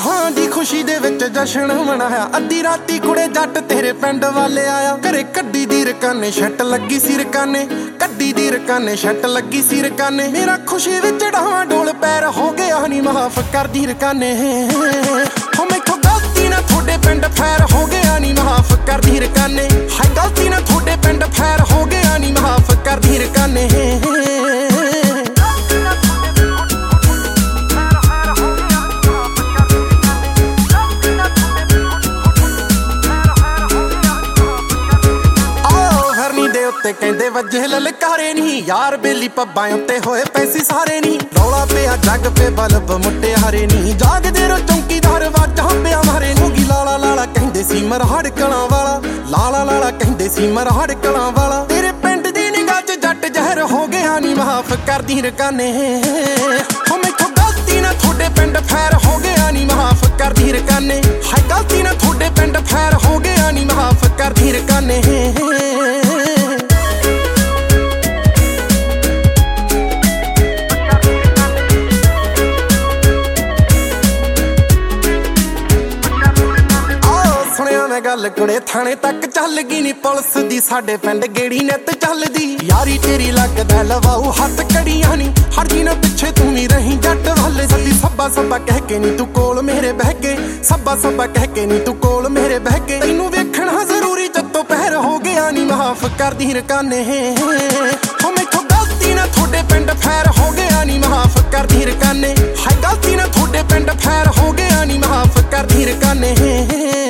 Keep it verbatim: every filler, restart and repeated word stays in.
ਹਾਂ ਦੀ ਖੁਸ਼ੀ ਦੇ ਵਿੱਚ ਜਸ਼ਨ ਮਨਾਇਆ। ਅੱਧੀ ਰਾਤੀ ਕੁੜੇ ਜੱਟ ਤੇਰੇ ਪਿੰਡ ਵਾਲੇ ਆਇਆ। ਘਰੇ ਕੱਢੀ ਦੀ ਰਕਾਨੇ ਛੱਟ ਲੱਗੀ ਸੀ ਰਕਾਨੇ, ਕੱਢੀ ਦੀ ਰਕਾਨੇ ਛੱਟ ਲੱਗੀ ਸੀ ਰਕਾਨੇ। ਮੇਰਾ ਖੁਸ਼ੀ ਵਿੱਚ ਡਾਵਾਂ ਡੋਲ ਪੈਰ ਹੋ ਗਿਆ ਨੀ ਮਾਫ ਕਰਦੀ ਰਕਾਨੇ। ਹੋ ਮੈਥੋਂ ਗਲਤੀ ਨਾ ਤੁਹਾਡੇ ਪਿੰਡ ਫੈਰ ਹੋ ਗਿਆ ਨੀ ਮਾਫ ਕਰਦੀ ਰਕਾਨੇ। ਹਾਏ ਗਲਤੀ ਨਾ ਤੁਹਾਡੇ ਪਿੰਡ ਫੈਰ ਹੋ ਗਿਆ ਨੀ ਮਾਫ ਕਰਦੀ ਰਕਾਨੇ। ਤੇ ਕਹਿੰਦੇ ਵਜੇ ਲਲਕਾਰੇ ਨੀ ਯਾਰ ਬੇਲੀ ਪੱਬਾਂ ਉੱਤੇ ਹੋਏ ਪੈਸੇ ਸਾਰੇ ਨੀ। ਰੌਲਾ ਪਿਆ ਜੱਗ ਪੇ ਬਲਬ ਮੁਟਿਆਰੇ ਨੀ, ਜਾਗਦੇ ਰੋ ਚੌਂਕੀਦਾਰ ਵਾਜਾਂ ਪਿਆ ਮਾਰੇ ਨੂਗੀ। ਲਾਲਾ ਲਾਲਾ ਕਹਿੰਦੇ ਸੀ ਮਰਹੜ ਕਲਾਂ ਵਾਲਾ, ਲਾਲਾ ਲਾਲਾ ਕਹਿੰਦੇ ਸੀ ਮਰਹੜ ਕਲਾਂ ਵਾਲਾ। ਤੇਰੇ ਪਿੰਡ ਦੀ ਨਿਗਾਹ ਚ ਜੱਟ ਜ਼ਹਿਰ ਹੋ ਗਿਆ ਨੀ ਮਾਫ ਕਰਦੀ ਰਕਾਨੇ। ਹੋ ਮੈਥੋਂ ਗਲਤੀ ਨਾ ਤੁਹਾਡੇ ਪਿੰਡ ਫੈਰ ਹੋ ਗਿਆ ਨੀ ਮਾਫ ਕਰਦੀ ਰਕਾਨੇ। ਹਾਏ ਗਲਤੀ ਨਾ ਤੁਹਾਡੇ ਪਿੰਡ ਫੈਰ ਹੋ ਗਿਆ ਨੀ ਮਾਫ ਕਰਦੀ ਰਕਾਨੇ। ਗੱਲ ਕੁੜੇ ਥਾਣੇ ਤੱਕ ਚੱਲ ਗਈ ਨੀ ਪੁਲਿਸ ਦੀ, ਸਾਡੇ ਪਿੰਡ ਗੇੜੀ ਨਿੱਤ ਚੱਲਦੀ। ਯਾਰੀ ਤੇਰੀ ਲੱਗਦਾ ਲਵਾਉ ਹੱਥ ਕੜੀਆਂ ਨੀ, ਹੜਦੀ ਨਾ ਪਿੱਛੇ ਤੂੰ ਵੀ ਰਹੀ ਜੱਟ ਵੱਲ। ਸੱਦੀ ਸੱਬਾ ਸੱਬਾ ਕਹਿ ਕੇ ਨੀ ਤੂੰ ਕੋਲ ਮੇਰੇ ਬਹਿ ਕੇ, ਸੱਬਾ ਸੱਬਾ ਕਹਿ ਕੇ ਨੀ ਤੂੰ ਕੋਲ ਮੇਰੇ ਬਹਿ ਕੇ। ਤੈਨੂੰ ਵੇਖਣਾ ਜ਼ਰੂਰੀ ਜੱਤੋਂ ਪਹਿਰ ਹੋ ਗਿਆ ਨੀ ਮਾਫ ਕਰਦੀ ਰਕਾਨੇ। ਹੋ ਮੈਥੋਂ ਗਲਤੀ ਨਾ ਤੁਹਾਡੇ ਪਿੰਡ ਫੈਰ ਹੋ ਗਿਆ ਨੀ ਮਾਫ ਕਰਦੀ ਰਕਾਨੇ। ਹਾਏ ਗਲਤੀ ਨਾ ਤੁਹਾਡੇ ਪਿੰਡ ਫੈਰ ਹੋ ਗਿਆ ਨੀ ਮਾਫ ਕਰਦੀ ਰਕਾਨੇ।